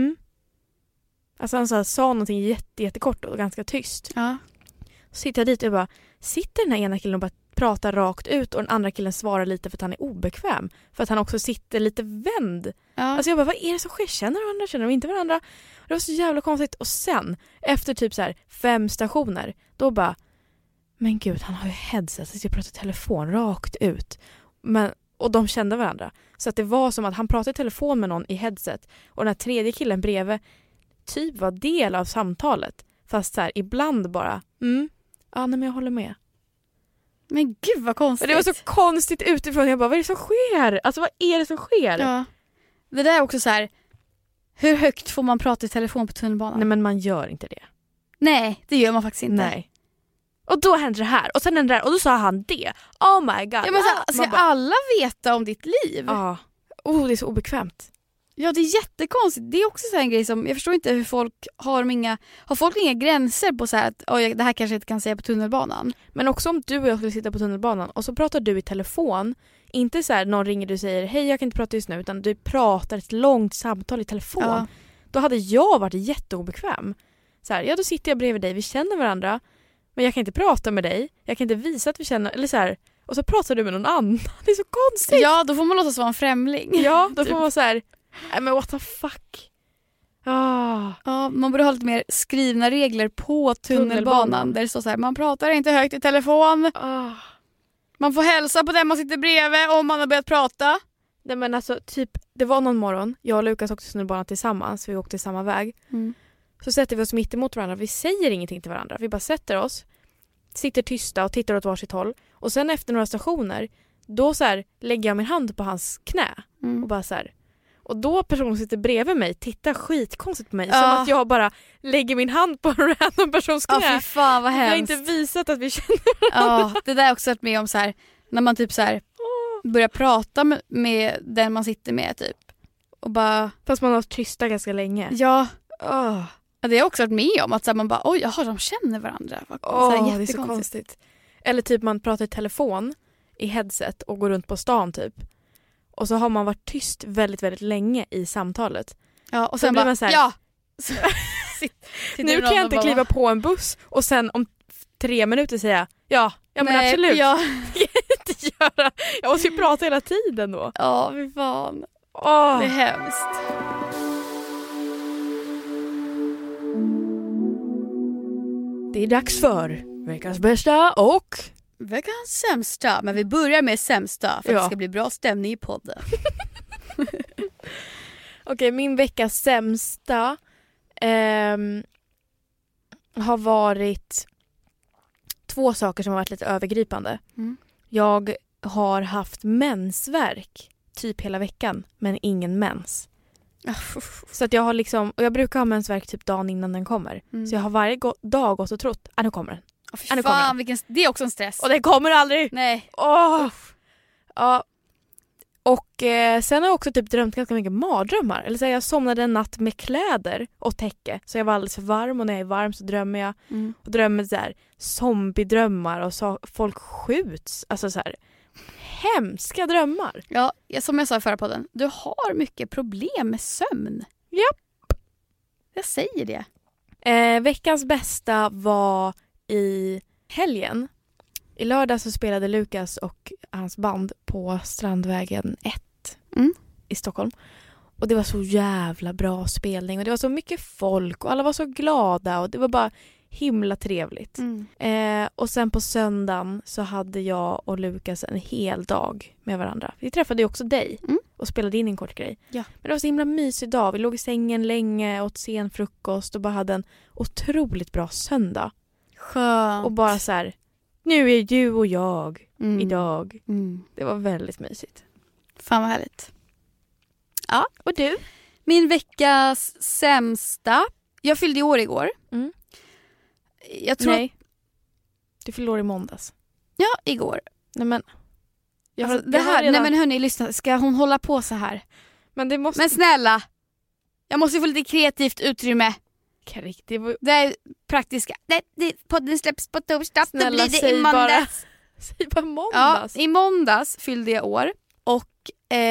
Alltså han sa någonting jättekort och ganska tyst. Ja. Så sitter jag dit och bara, sitter den här ena killen och bara pratar rakt ut, och den andra killen svarar lite för att han är obekväm. För att han också sitter lite vänd. Ja. Alltså jag bara, vad är det som sker? Känner varandra? Känner de inte varandra? Och det var så jävla konstigt. Och sen, efter typ så här 5 stationer, då bara, men gud, han har ju headset, så jag pratar telefon rakt ut. Och de kände varandra. Så att det var som att han pratade i telefon med någon i headset, och den här tredje killen bredvid typ var del av samtalet. Fast så här, ibland bara, ja, nej, men jag håller med. Men gud vad konstigt. Och det var så konstigt utifrån. Jag bara, vad är det som sker? Alltså vad är det som sker? Ja. Det där är också så här, hur högt får man prata i telefon på tunnelbanan? Nej, men man gör inte det. Nej, det gör man faktiskt inte. Nej. Och då hände det här. Och sen hände det här. Och då sa han det. Oh my god. Ja, men så här, ska alla veta om ditt liv? Ja. Det är så obekvämt. Ja, det är jättekonstigt. Det är också så här en grej som, jag förstår inte hur folk har folk inga gränser på så här att det här kanske inte kan säga på tunnelbanan. Men också om du och jag skulle sitta på tunnelbanan och så pratar du i telefon, inte så här någon ringer du och säger hej, jag kan inte prata just nu, utan du pratar ett långt samtal i telefon. Ja. Då hade jag varit jätteobekväm. Så här, då sitter jag bredvid dig, vi känner varandra, men jag kan inte prata med dig, jag kan inte visa att vi känner, eller så här, och så pratar du med någon annan. Det är så konstigt. Ja, då får man låta som en främling. Ja, då får man så här, men what the fuck. Ja, man borde ha lite mer skrivna regler på tunnelbanan. Där det står så här, man pratar inte högt i telefon. Man får hälsa på den man sitter bredvid om man har börjat prata. Nej, men alltså typ, det var någon morgon, jag och Lukas åkte tunnelbanan tillsammans, vi åkte samma väg. Så sätter vi oss mitt emot varandra, vi säger ingenting till varandra, vi bara sätter oss, sitter tysta och tittar åt varsitt håll. Och sen efter några stationer, då så här, lägger jag min hand på hans knä och bara så här. Och då personen som sitter bredvid mig tittar skitkonstigt på mig. Som att jag bara lägger min hand på en random persons knä. Fy fan vad hemskt. Jag har inte visat att vi känner varandra. Det där är också med om så här, när man typ så här börjar prata med den man sitter med typ. Och bara, fast man har tysta ganska länge. Ja. Det har jag också varit med om. Att så här, man bara, de känner varandra. Det är så konstigt. Eller typ man pratar i telefon i headset och går runt på stan typ. Och så har man varit tyst väldigt, väldigt länge i samtalet. Ja, och sen blir bara, man så här, ja. Nu kan jag inte kliva på en buss och sen om 3 minuter säga ja men nej, absolut. Ja. Det kan jag inte göra. Jag måste ju prata hela tiden då. Ja, fy fan. Det är hemskt. Det är dags för veckans bästa och veckans sämsta. Men vi börjar med sämsta för att det ska bli bra stämning i podden. Okej, min veckas sämsta har varit 2 saker som har varit lite övergripande. Jag har haft mensvärk typ hela veckan, men ingen mens. Så att jag har liksom, och jag brukar ha mensvärk typ dagen innan den kommer. Så jag har varje dag gått och trott, nu kommer den. Det är också en stress. Och den kommer aldrig. Nej. Ja. Och sen har jag också typ drömt ganska mycket mardrömmar. Eller så jag somnade en natt med kläder och täcke. Så jag var alldeles för varm, och när jag är varm så drömmer jag. Och drömmer så här zombiedrömmar och så folk skjuts. Alltså så här hemska drömmar. Ja, som jag sa i förra podden. Du har mycket problem med sömn. Japp. Jag säger det. Veckans bästa var i helgen. I lördag så spelade Lukas och hans band på Strandvägen 1 i Stockholm. Och det var så jävla bra spelning. Och det var så mycket folk och alla var så glada. Och det var bara himla trevligt. Och sen på söndagen så hade jag och Lukas en hel dag med varandra. Vi träffade ju också dig. och spelade in en kort grej. Ja. Men det var så himla mysig dag. Vi låg i sängen länge, åt sen frukost och bara hade en otroligt bra söndag. Skönt. Och bara så här, nu är du och jag idag. Det var väldigt mysigt. Fan vad härligt. Ja. Och du? Min veckas sämsta. Jag fyllde år igår. Jag tror... Nej. Du fyllde år i måndags. Ja, igår. Nej men... Alltså, nej men hörni, lyssna. Ska hon hålla på så här? Men snälla. Jag måste få lite kreativt utrymme. Det är praktiska. Podden släpps på torsdag. Snälla, då blir det i måndags. Säg bara måndags. Ja, i måndags fyllde jag år. Och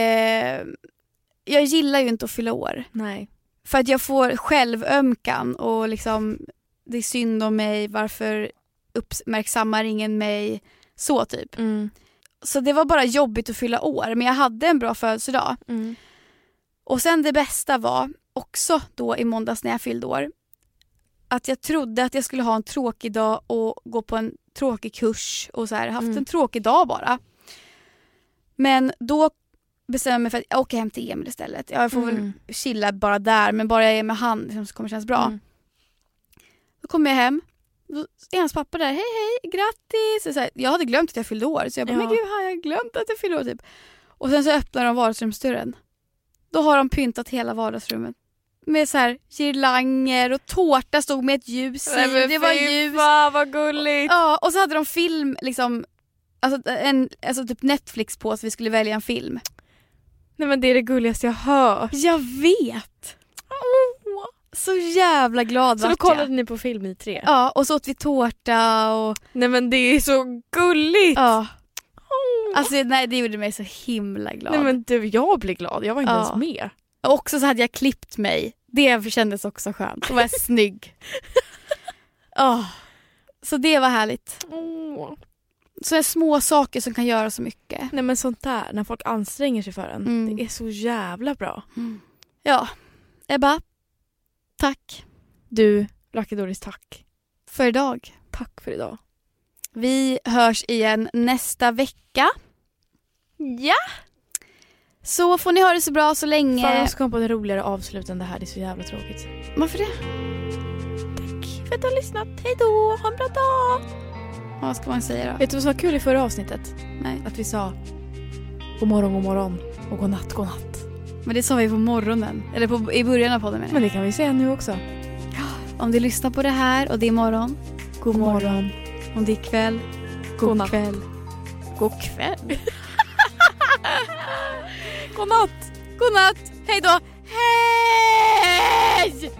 jag gillar ju inte att fylla år. Nej. För att jag får självömkan och liksom, det är synd om mig, varför uppmärksammar ingen mig, så typ. Så det var bara jobbigt att fylla år, men jag hade en bra födelsedag. Och sen det bästa var också då i måndags när jag fyllde år, att jag trodde att jag skulle ha en tråkig dag och gå på en tråkig kurs och så här, haft en tråkig dag bara. Men då bestämmer jag mig för att jag åker hem till Emil istället. Jag får väl chilla bara där, men bara jag är med han liksom, så kommer det kännas bra. Då kommer jag hem, då är hans pappa där. Hej, grattis! Så här, jag hade glömt att jag fyllde år, så jag bara, men gud, har jag glömt att jag fyllde år typ. Och sen så öppnar de vardagsrumsdörren. Då har de pyntat hela vardagsrummet med så här girlanger och tårta stod med ett ljus i. Det var ljus. Vad gulligt. Ja, och så hade de film liksom, alltså typ Netflix på, så vi skulle välja en film. Nej men det är det gulligaste jag hör. Jag vet. Så jävla glad. Så då kollade ni på film i 3? Ja, och så åt vi tårta och... Nej men det är så gulligt. Ja. Alltså nej, det gjorde mig så himla glad. Nej men du, jag blir glad. Jag var inte ens med. Och också så hade jag klippt mig. Det kändes också skönt. Då var jag snygg. Så det var härligt. Så är små saker som kan göra så mycket. Nej men sånt där, när folk anstränger sig för en. Det är så jävla bra. Ja, Ebba. Tack. Du, Lucky Doris, tack. För idag. Tack för idag. Vi hörs igen nästa vecka. Ja. Så får ni ha det så bra så länge. Fan, jag ska komma på en roligare avslut än det här. Det är så jävla tråkigt. Varför det? Tack för att du har lyssnat. Hej då, ha en bra dag. Vad ska man säga då? Vet du vad som var kul i förra avsnittet? Nej. Att vi sa god morgon och god natt. Men det sa vi på morgonen. Eller i början av podden. Men det kan vi säga nu också. Om du lyssnar på det här och det är morgon, god morgon. Om det är kväll, god kväll. God kväll. God natt. God natt. Hej då. Hej!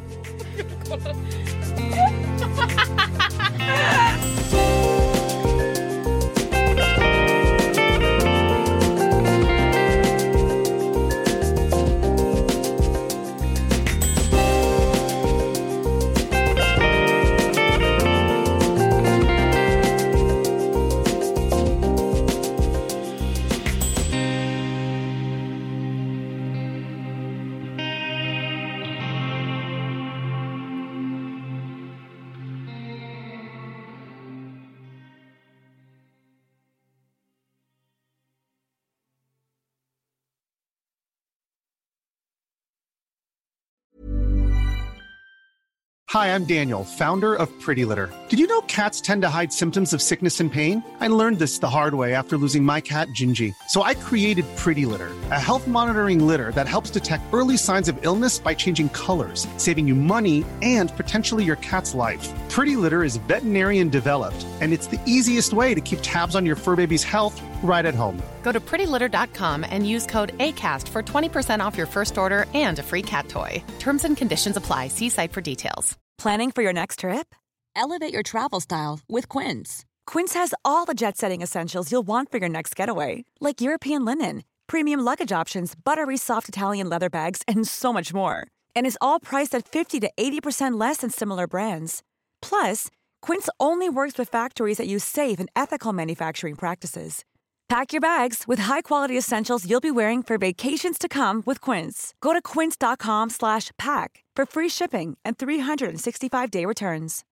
Hi, I'm Daniel, founder of Pretty Litter. Did you know cats tend to hide symptoms of sickness and pain? I learned this the hard way after losing my cat, Gingy. So I created Pretty Litter, a health monitoring litter that helps detect early signs of illness by changing colors, saving you money and potentially your cat's life. Pretty Litter is veterinarian developed, and it's the easiest way to keep tabs on your fur baby's health right at home. Go to prettylitter.com and use code ACAST for 20% off your first order and a free cat toy. Terms and conditions apply. See site for details. Planning for your next trip? Elevate your travel style with Quince. Quince has all the jet-setting essentials you'll want for your next getaway, like European linen, premium luggage options, buttery soft Italian leather bags, and so much more. And is all priced at 50 to 80% less than similar brands. Plus, Quince only works with factories that use safe and ethical manufacturing practices. Pack your bags with high-quality essentials you'll be wearing for vacations to come with Quince. Go to quince.com/pack for free shipping and 365-day returns.